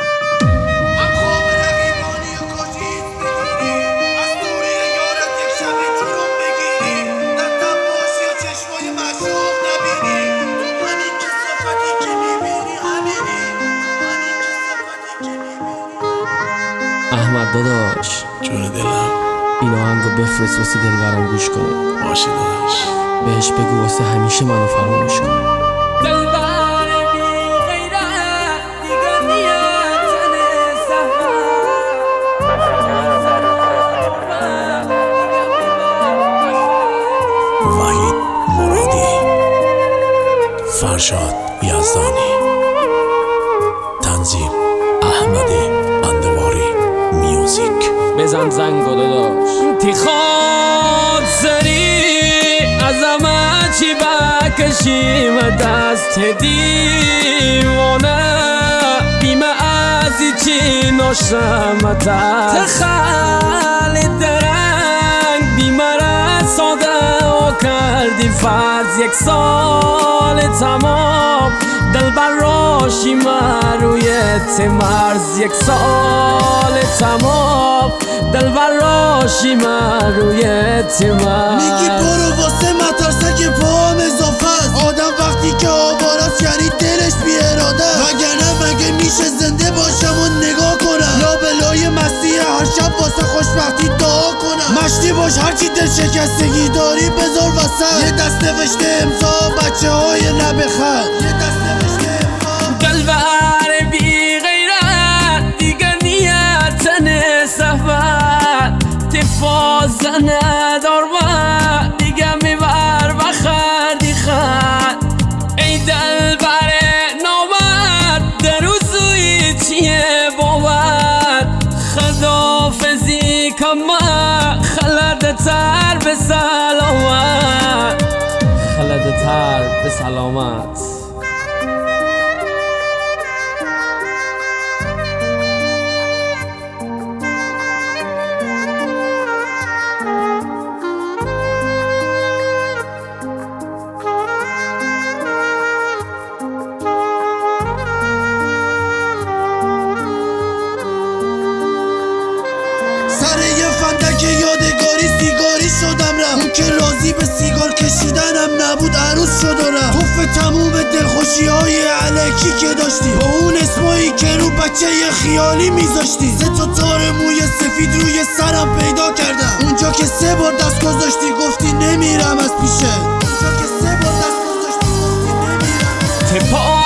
احمد داداش جون دلم این آهنگو بفرست واسه دلبرم گوش کنه. باشه داداش. بهش بگو واسه همیشه منو فراموش کنه. دلبر بی غیرت دیگه نیتن وحید مرادی، فرشاد یزدانی، تنظیم احمد اندواری، میوزیک. بزن زنگو داداش. تی خواد سری از همه چی بکشیم دست دیوانه بیمه از چی ناشمت تخلی درنگ بیمه را ساده و کردی فرض یک سال تمام دلبر راشی روی مرز یک سال تمام دلبر راشی روی مرز. میگی برو واسه مترسک پاهم اضافه است. آدم وقتی که آواراست یعنی دلش بی اراده، وگرنه مگه میشه زنده باشم و نگاه کنم لابلای مسیح هر شب واسه خوشبختی دعا کنم. مشتی باش هرچی دل شکستگی داری بذار وسط. یه دست نوشته امضا بچه های نبخند، یه دست نوشته امضا. دلبر بی غیرت دیگه نیتن سفر تفاز ندار و دیگه میبر بخردی خد. ای دلبر نامرد در روزوی چیه باور خدافزی کما خلده تر به سلامت خلده تر به سلامت. سر یه فندک یادگاری سیگاری شدم رفت. اون که راضی به سیگار کشیدنم نبود عروس شد و رفت. توف تموم دلخوشی های علکی که داشتی با اون اسمایی که رو بچه خیالی میذاشتی. سه تا تار موی سفید روی سرم پیدا کردم اونجا که 3 بار دست گذاشتی گفتی نمیرم از پیشه. اونجا که 3 بار دست گذاشتی گفتی نمیرم. تپا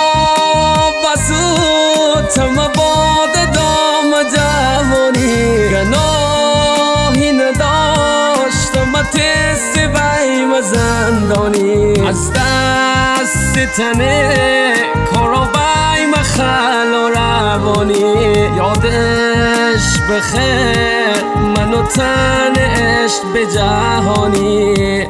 بسو تم باد دام جوانی گناهی نداشتم تست بیم زندانی از دست تنه کارا بیم خل و روانی. یادش بخیر منو تن عشق به جهانی.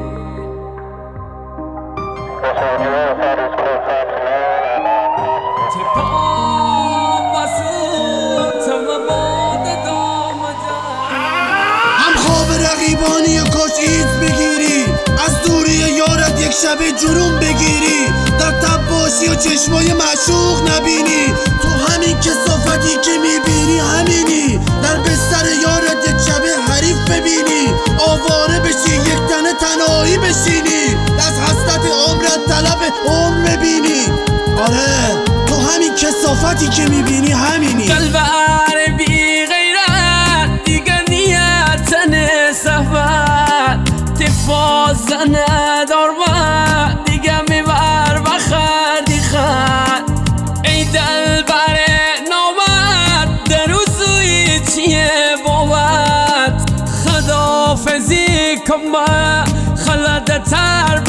هم خواب رقیبانی و کاش ایت بگیری، از دوری یارت یک شب جنون بگیری، در تب باشی و چشمای معشوق نبینی. تو همین کثافتی که میبینی همینی، در بستر یارت یک شب حریف ببینی، آواره بشی یک تنه تنهایی بشینی، از حسرت عمرت طلب عمر ببینی. آره تو همین کثافتی که میبینی همینی. دلبر بی غیرت دیگه نیتن سفر تفاز ندار و دیگه میبر بخردی خد. ای دلبر نامرد در روزوی چیه باور خدافزی کن با خلده تر